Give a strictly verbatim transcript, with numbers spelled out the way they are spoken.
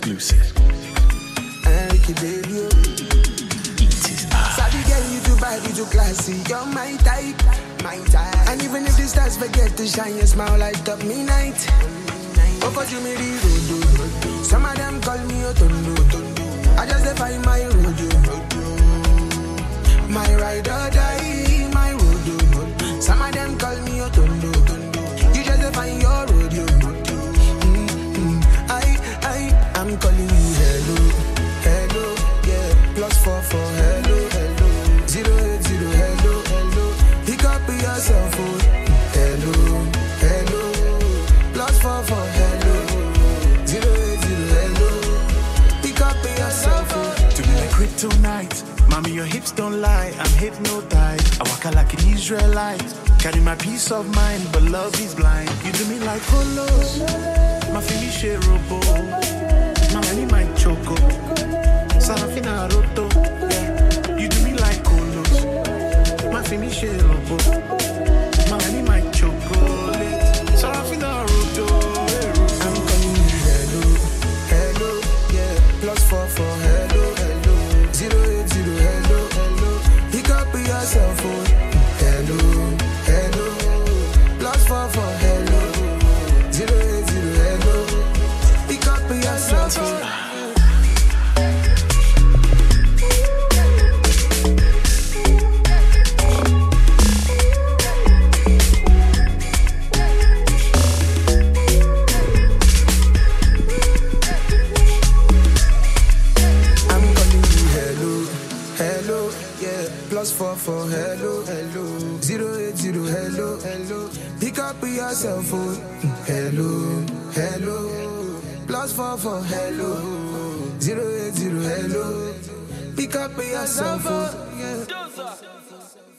Exclusive. Enrique baby, It is I. Sabi girl, you too bad, you too classy. You're my type, my type. And even if the stars forget to shine, your smile light up me night. Oh, cause you me the road. Some of them call me Otondo. I just define my road. My ride or die, my road. Some of them call me Otondo. You just define your road. Mm-hmm. I, I, I'm calling you hello, hello, yeah. Plus four for hello, hello. Zero eight zero, hello, hello. Pick up yourself, oh. Hello, hello. Plus four for hello. Zero eight zero, hello. Pick up yourself, oh. To be like kryptonite. Mommy, your hips don't lie, I'm hypnotized. I walk like an Israelite. Carry my peace of mind, but love is blind. You do me like Colos. My feel share robo. My money my choco. Sarafina roto. Yeah. You do me like Colos. My feel share robo. My money my chocolate. Sarafina roto. I'm calling you hello, hello, yeah. Plus four for hello, hello. Zero eight zero, hello, hello. Pick up yourself, oh. Hello, hello. Plus four for hello. Zero eight zero, hello. Pick up yourself, oh. Plus four for hello, hello. Zero eight zero, hello, hello. Pick up yourself, oh. Hello, hello. Plus four for hello. Zero eight zero, hello. Pick up yourself, oh. Yeah.